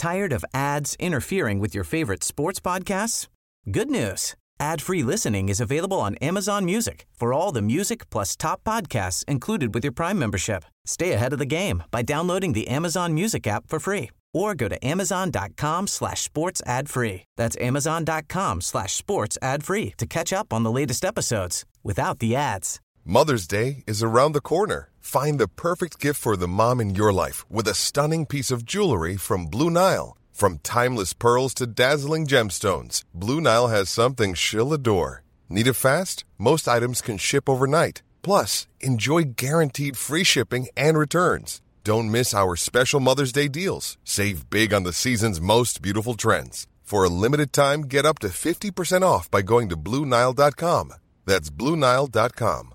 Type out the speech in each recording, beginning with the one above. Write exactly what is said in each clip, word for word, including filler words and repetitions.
Tired of ads interfering with your favorite sports podcasts? Good news. Ad-free listening is available on Amazon Music for all the music plus top podcasts included with your Prime membership. Stay ahead of the game by downloading the Amazon Music app for free or go to amazon.com slash sports ad free. That's amazon.com slash sports ad free to catch up on the latest episodes without the ads. Mother's Day is around the corner. Find the perfect gift for the mom in your life with a stunning piece of jewelry from Blue Nile. From timeless pearls to dazzling gemstones, Blue Nile has something she'll adore. Need it fast? Most items can ship overnight. Plus, enjoy guaranteed free shipping and returns. Don't miss our special Mother's Day deals. Save big on the season's most beautiful trends. For a limited time, get up to fifty percent off by going to Blue Nile dot com. That's Blue Nile dot com.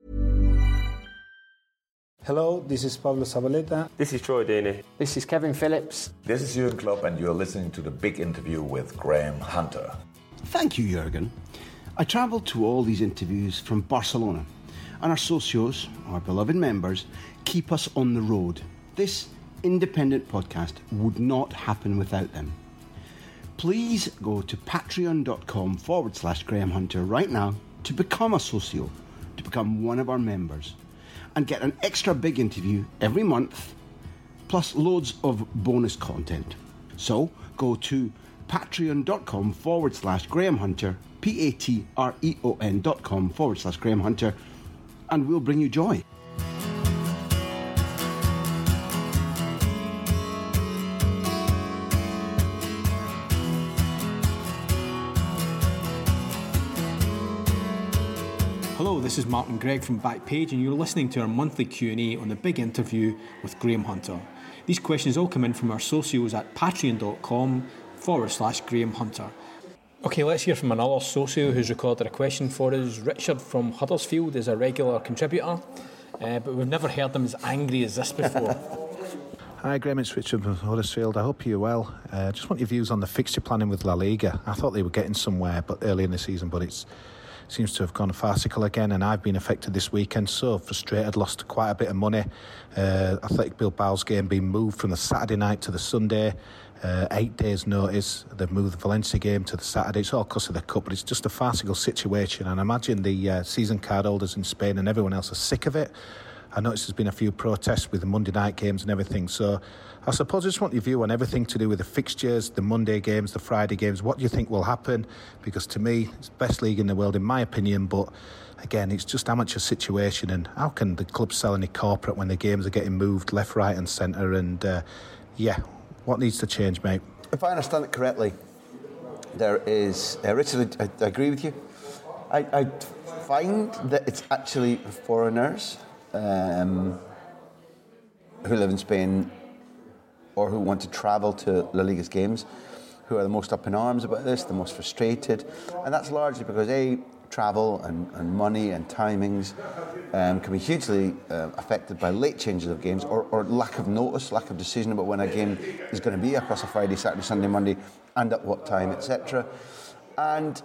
Hello, this is Pablo Zabaleta. This is Troy Deeney. This is Kevin Phillips. This is Jurgen Klopp, and you're listening to The Big Interview with Graham Hunter. Thank you, Jurgen. I travelled to all these interviews from Barcelona, and our socios, our beloved members, keep us on the road. This independent podcast would not happen without them. Please go to patreon.com forward slash Graham Hunter right now to become a socio, to become one of our members, and get an extra big interview every month, plus loads of bonus content. So go to patreon.com forward slash Graham Hunter, P-A-T-R-E-O-N dot com forward slash Graham Hunter, and we'll bring you joy. Hello, this is Martin Gregg from Backpage, and you're listening to our monthly Q and A on The Big Interview with Graham Hunter. These questions all come in from our socios at patreon.com forward slash Graham Hunter. Okay, let's hear from another socio who's recorded a question for us. Richard from Huddersfield is a regular contributor, uh, but we've never heard him as angry as this before. Hi Graham, it's Richard from Huddersfield. I hope you're well. I uh, just want your views on the fixture planning with La Liga. I thought they were getting somewhere but early in the season, but it's seems to have gone farcical again, and I've been affected this weekend, so frustrated, lost quite a bit of money. Uh, Athletic Bilbao's game being moved from the Saturday night to the Sunday, uh, eight days notice. They've moved the Valencia game to the Saturday. It's all because of the cup, but it's just a farcical situation, and I imagine the uh, season card holders in Spain and everyone else are sick of it. I noticed there's been a few protests with the Monday night games and everything, so I suppose I just want your view on everything to do with the fixtures, the Monday games, the Friday games. What do you think will happen? Because to me, it's the best league in the world in my opinion, but again, it's just amateur situation, and how can the club sell any corporate when the games are getting moved left, right and centre? And uh, yeah, what needs to change, mate? If I understand it correctly, there is... Uh, Richard, I, I agree with you. I, I find that it's actually foreigners um, who live in Spain or who want to travel to La Liga's games who are the most up in arms about this, the most frustrated. And that's largely because, A, travel and, and money and timings um, can be hugely uh, affected by late changes of games or, or lack of notice, lack of decision about when a game is going to be across a Friday, Saturday, Sunday, Monday, and at what time, et cetera. And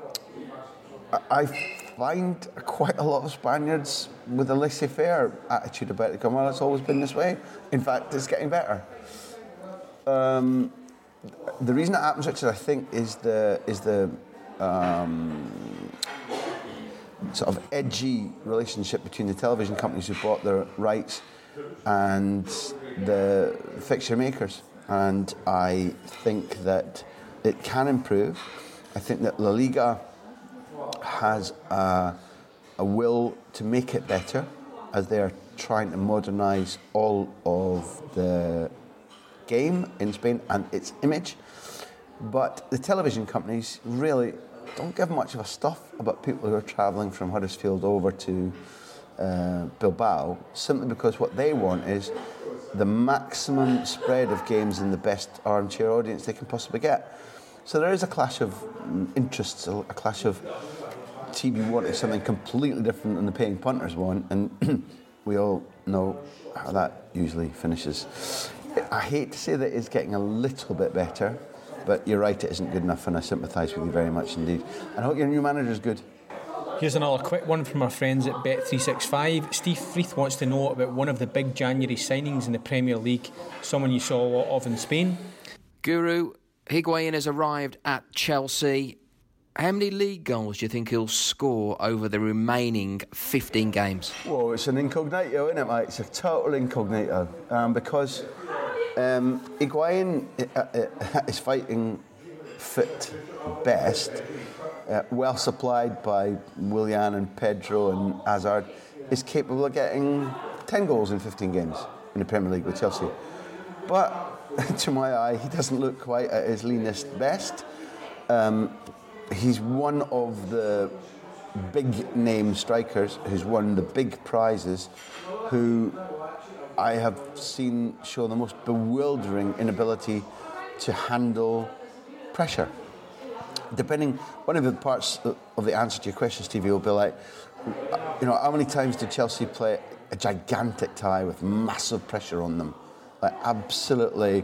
I find quite a lot of Spaniards with a laissez-faire attitude about it. Come on, it's always been this way. In fact, it's getting better. Um, the reason it happens, Richard, I think, is the is the um, sort of edgy relationship between the television companies who bought their rights and the fixture makers. And I think that it can improve. I think that La Liga has a, a will to make it better as they are trying to modernise all of the game in Spain and its image. But the television companies really don't give much of a stuff about people who are travelling from Huddersfield over to uh, Bilbao, simply because what they want is the maximum spread of games in the best armchair audience they can possibly get. So there is a clash of interests, a clash of T V wanting something completely different than the paying punters want, and we all know how that usually finishes. I hate to say that it's getting a little bit better, but you're right, it isn't good enough, and I sympathise with you very much indeed. And I hope your new manager is good. Here's another quick one from our friends at Bet three sixty-five. Steve Freeth wants to know about one of the big January signings in the Premier League, someone you saw a lot of in Spain. Guru, Higuain has arrived at Chelsea. How many league goals do you think he'll score over the remaining fifteen games? Well, it's an incognito, isn't it, mate? It's a total incognito. Um, because um, Higuain uh, is fighting fit best, uh, well supplied by Willian and Pedro and Hazard, is capable of getting ten goals in fifteen games in the Premier League with Chelsea. But, to my eye, he doesn't look quite at his leanest best. Um, He's one of the big-name strikers who's won the big prizes, who I have seen show the most bewildering inability to handle pressure. Depending, one of the parts of the answer to your question, Stevie, will be like, you know, how many times did Chelsea play a gigantic tie with massive pressure on them? Like absolutely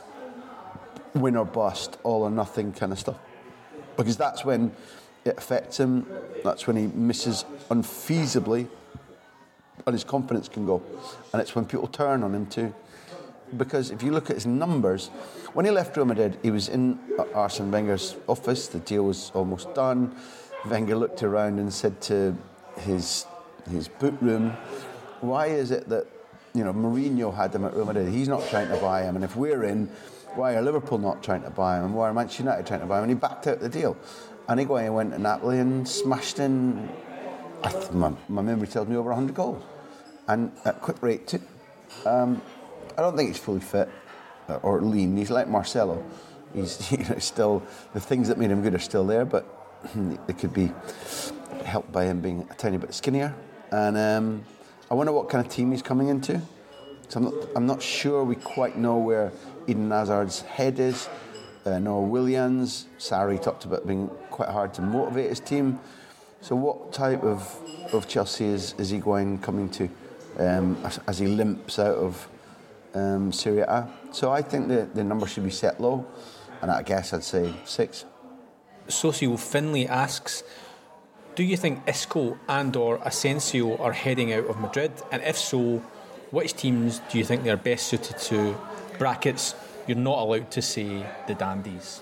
win or bust, all or nothing kind of stuff. Because that's when it affects him, that's when he misses unfeasibly, and his confidence can go. And it's when people turn on him too. Because if you look at his numbers, when he left Real Madrid, he was in Arsene Wenger's office, the deal was almost done. Wenger looked around and said to his his boot room, why is it that, you know, Mourinho had him at Real Madrid, he's not trying to buy him, and if we're in, why are Liverpool not trying to buy him, and why are Manchester United trying to buy him? And he backed out the deal. And Higuain went to Napoli and smashed in, I th- my, my memory tells me, over one hundred goals. And at quick rate too. Um, I don't think he's fully fit or lean. He's like Marcelo. He's, you know, still, the things that made him good are still there, but they could be helped by him being a tiny bit skinnier. And um, I wonder what kind of team he's coming into. So I'm not, I'm not sure we quite know where Eden Hazard's head is. Uh, Noah Williams, Sarri talked about being quite hard to motivate his team. So what type of, of Chelsea is, is Higuain coming to um, as, as he limps out of um, Serie A? So I think the, the number should be set low, and I guess I'd say six. Socio Finley asks, do you think Isco and or Asensio are heading out of Madrid? And if so, which teams do you think they're best suited to? Brackets, you're not allowed to say the dandies.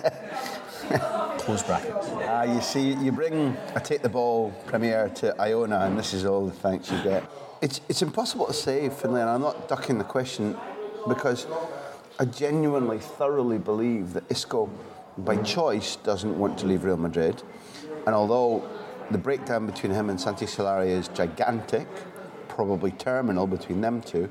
Close brackets. Uh, you see, you bring a take the ball premiere to Iona, and this is all the thanks you get. It's it's impossible to say, Finlay, and I'm not ducking the question, because I genuinely, thoroughly believe that Isco, by choice, doesn't want to leave Real Madrid. And although the breakdown between him and Santi Solari is gigantic, probably terminal between them two,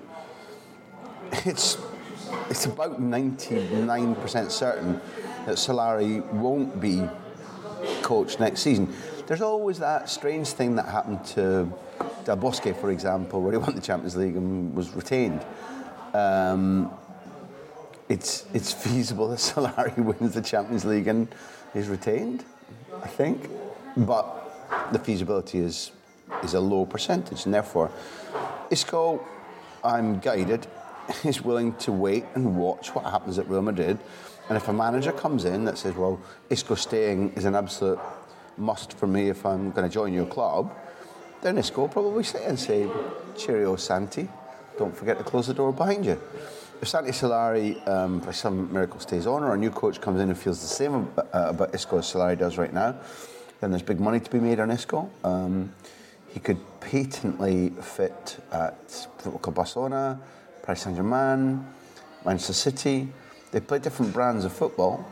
it's it's about ninety-nine percent certain that Solari won't be coach next season. There's always that strange thing that happened to Del Bosque, for example, where he won the Champions League and was retained. Um, it's it's feasible that Solari wins the Champions League and is retained, I think. But the feasibility is is a low percentage, and therefore Isco, I'm guided, is willing to wait and watch what happens at Real Madrid. And if a manager comes in that says, well, Isco staying is an absolute must for me if I'm going to join your club, then Isco will probably sit and say, cheerio, Santi, don't forget to close the door behind you. If Santi Solari, um, by some miracle, stays on, or a new coach comes in and feels the same about, uh, about Isco as Solari does right now, then there's big money to be made on Isco. Um, he could patently fit at Football Club Barcelona, Paris Saint-Germain, Manchester City. They play different brands of football,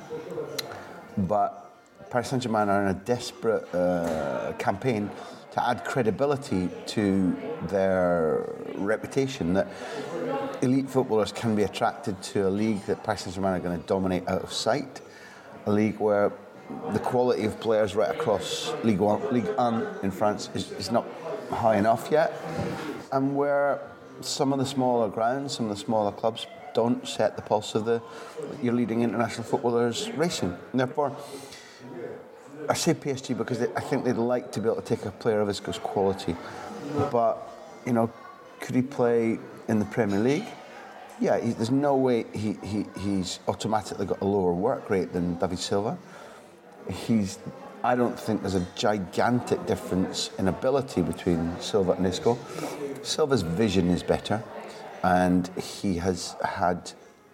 but Paris Saint-Germain are in a desperate uh, campaign to add credibility to their reputation that elite footballers can be attracted to a league that Paris Saint-Germain are going to dominate out of sight, a league where the quality of players right across Ligue one, Ligue one in France is, is not high enough yet, and where some of the smaller grounds, some of the smaller clubs don't set the pulse of the your leading international footballers racing. And therefore, I say P S G because they, I think they'd like to be able to take a player of Isco's quality. But, you know, could he play in the Premier League? Yeah, he, there's no way he, he he's automatically got a lower work rate than David Silva. He's, I don't think there's a gigantic difference in ability between Silva and Isco. Silva's vision is better, and he has had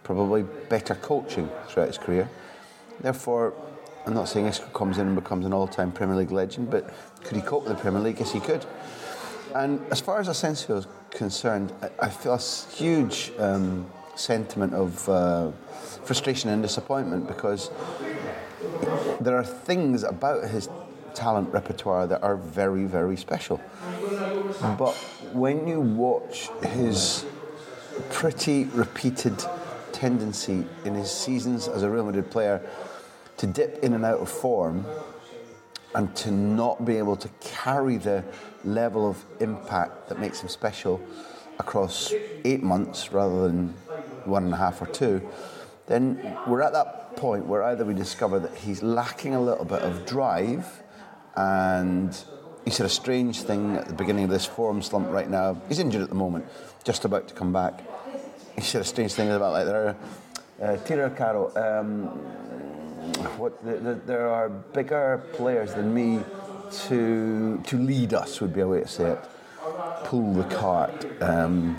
probably better coaching throughout his career. Therefore, I'm not saying Isco comes in and becomes an all-time Premier League legend, but could he cope with the Premier League? Yes, he could. And as far as Asensio is concerned, I, I feel a huge um, sentiment of uh, frustration and disappointment, because there are things about his talent repertoire that are very, very special. But when you watch his pretty repeated tendency in his seasons as a Real Madrid player to dip in and out of form and to not be able to carry the level of impact that makes him special across eight months rather than one and a half or two, then we're at that point where either we discover that he's lacking a little bit of drive, and he said a strange thing at the beginning of this form slump right now. He's injured at the moment, just about to come back. He said a strange thing about like there are uh, Tira Caro. Um, what the, the, there are bigger players than me to to lead us would be a way to say it. Pull the cart. Um,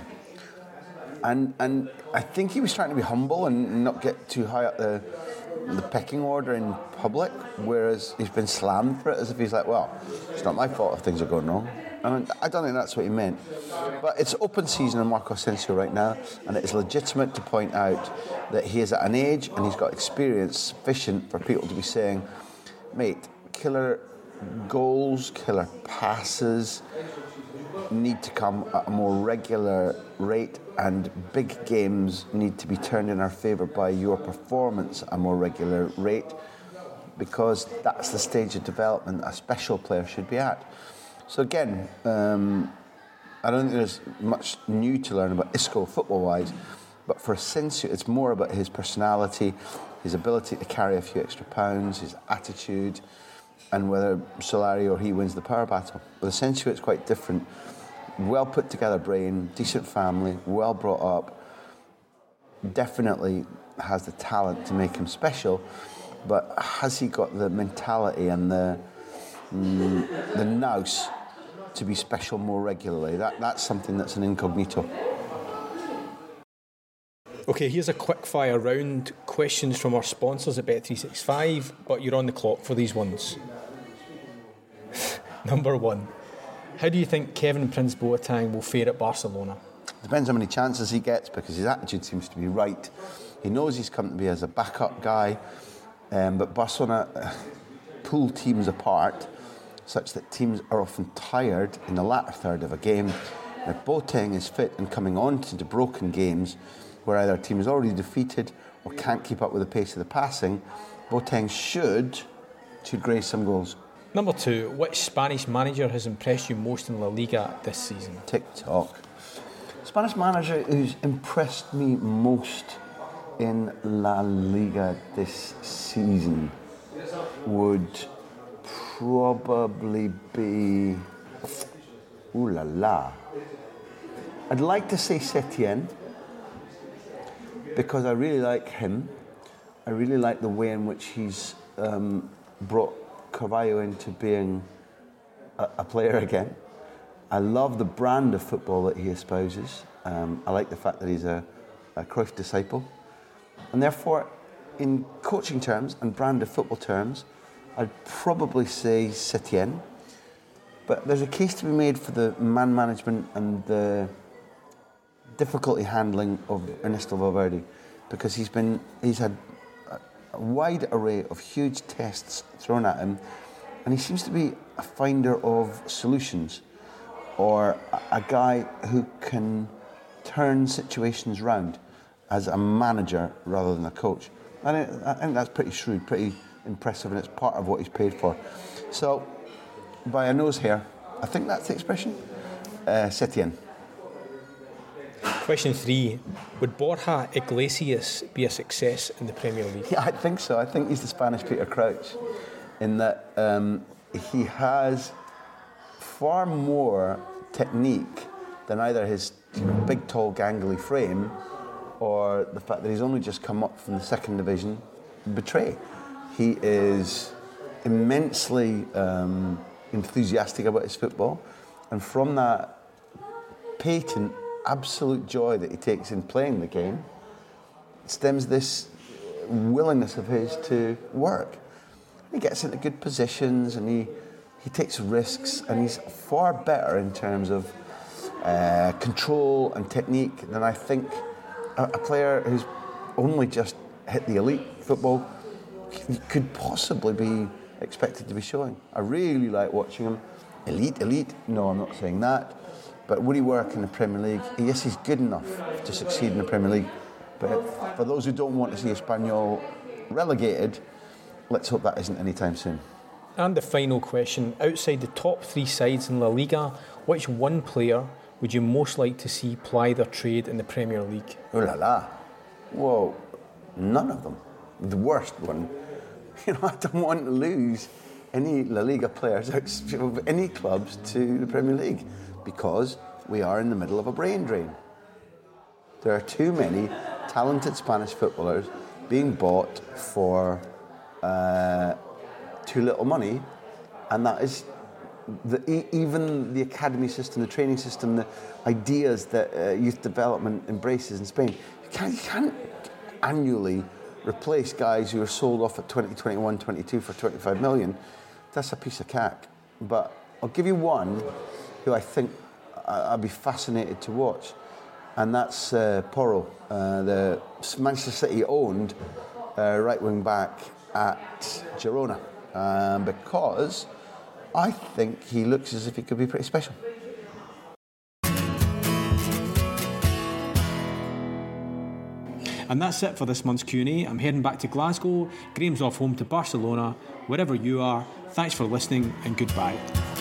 and and I think he was trying to be humble and not get too high up the the pecking order in public, whereas he's been slammed for it as if he's like, well, it's not my fault if things are going wrong. I mean, I don't think that's what he meant. But it's open season on Marco Asensio right now, and it is legitimate to point out that he is at an age and he's got experience sufficient for people to be saying, mate, killer goals, killer passes need to come at a more regular rate, and big games need to be turned in our favour by your performance at a more regular rate, because that's the stage of development a special player should be at. So again, um, I don't think there's much new to learn about Isco football-wise, but for Asensio, it's more about his personality, his ability to carry a few extra pounds, his attitude, and whether Solari or he wins the power battle. With Asensio, it's quite different. Well put together brain, decent family, well brought up, definitely has the talent to make him special, but has he got the mentality and the mm, the nous to be special more regularly? That that's something that's an incognito. Okay, here's a quick fire round questions from our sponsors at Bet three sixty-five, but you're on the clock for these ones. Number one, how do you think Kevin Prince Boateng will fare at Barcelona? Depends how many chances he gets, because his attitude seems to be right. He knows he's come to be as a backup guy, um, but Barcelona uh, pull teams apart such that teams are often tired in the latter third of a game. If Boateng is fit and coming on to the broken games where either a team is already defeated or can't keep up with the pace of the passing, Boateng should, should graze some goals. Number two, which Spanish manager has impressed you most in La Liga this season? TikTok. Spanish manager who's impressed me most in La Liga this season would probably be... Ooh la la. I'd like to say Setien, because I really like him. I really like the way in which he's um, brought Carvalho into being a, a player again. I love the brand of football that he espouses. Um, I like the fact that he's a, a Cruyff disciple. And therefore, in coaching terms and brand of football terms, I'd probably say Setien. But there's a case to be made for the man management and the difficulty handling of Ernesto Valverde, because he's been he's had a wide array of huge tests thrown at him, and he seems to be a finder of solutions, or a, a guy who can turn situations round as a manager rather than a coach. I think, I think that's pretty shrewd, pretty impressive, and it's part of what he's paid for. So, by a nose hair, I think that's the expression. Uh, Setien. Question three, would Borja Iglesias be a success in the Premier League? Yeah, I think so. I think he's the Spanish Peter Crouch, in that um, he has far more technique than either his you know, big, tall, gangly frame or the fact that he's only just come up from the second division betray. He is immensely um, enthusiastic about his football, and from that patent absolute joy that he takes in playing the game, stems this willingness of his to work. He gets into good positions and he, he takes risks, and he's far better in terms of uh, control and technique than I think a, a player who's only just hit the elite football could possibly be expected to be showing. I really like watching him. Elite, elite, no, I'm not saying that. But would he work in the Premier League? Yes, he's good enough to succeed in the Premier League. But for those who don't want to see Espanyol relegated, let's hope that isn't anytime soon. And the final question, outside the top three sides in La Liga, which one player would you most like to see ply their trade in the Premier League? Oh la la. Well, none of them. The worst one. You know, I don't want to lose any La Liga players of any clubs to the Premier League because we are in the middle of a brain drain. There are too many talented Spanish footballers being bought for uh, too little money, and that is the, even the academy system, the training system, the ideas that uh, youth development embraces in Spain. You can't, you can't annually replace guys who are sold off at twenty, twenty-one, twenty-two for twenty-five million. That's a piece of cack. But I'll give you one who I think I'd be fascinated to watch, and that's uh, Porro, uh, the Manchester City owned uh, right wing back at Girona, um, because I think he looks as if he could be pretty special. And that's it for this month's Q and A. I'm heading back to Glasgow. Graham's off home to Barcelona. Wherever you are, thanks for listening and goodbye.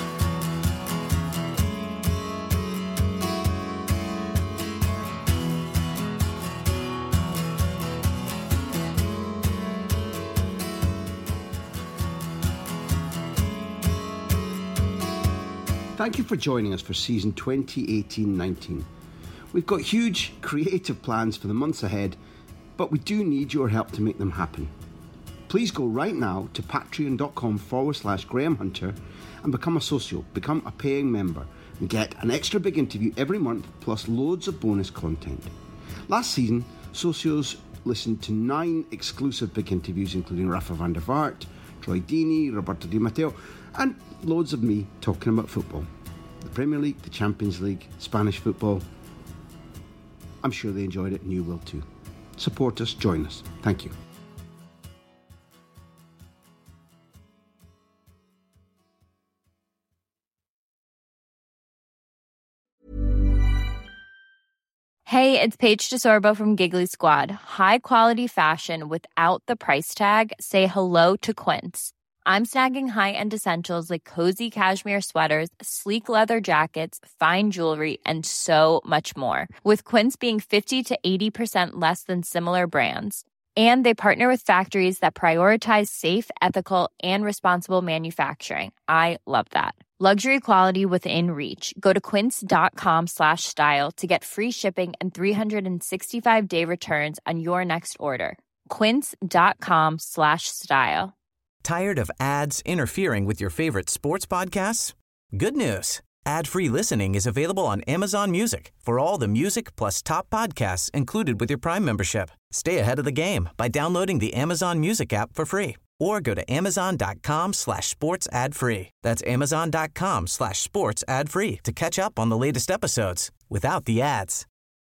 Thank you for joining us for season twenty eighteen nineteen. We've got huge creative plans for the months ahead, but we do need your help to make them happen. Please go right now to patreon.com forward slash Graham Hunter and become a socio, become a paying member, and get an extra big interview every month plus loads of bonus content. Last season, socios listened to nine exclusive big interviews, including Rafa van der Vaart, Troy Deeney, Roberto Di Matteo, and loads of me talking about football. The Premier League, the Champions League, Spanish football. I'm sure they enjoyed it and you will too. Support us, join us. Thank you. Hey, it's Paige DeSorbo from Giggly Squad. High quality fashion without the price tag. Say hello to Quince. I'm snagging high-end essentials like cozy cashmere sweaters, sleek leather jackets, fine jewelry, and so much more. With Quince being fifty to eighty percent less than similar brands. And they partner with factories that prioritize safe, ethical, and responsible manufacturing. I love that. Luxury quality within reach. Go to quince.com slash style to get free shipping and three sixty-five day returns on your next order. Quince.com slash style. Tired of ads interfering with your favorite sports podcasts? Good news. Ad-free listening is available on Amazon Music for all the music plus top podcasts included with your Prime membership. Stay ahead of the game by downloading the Amazon Music app for free or go to amazon.com slash sports ad free. That's amazon.com slash sports ad free to catch up on the latest episodes without the ads.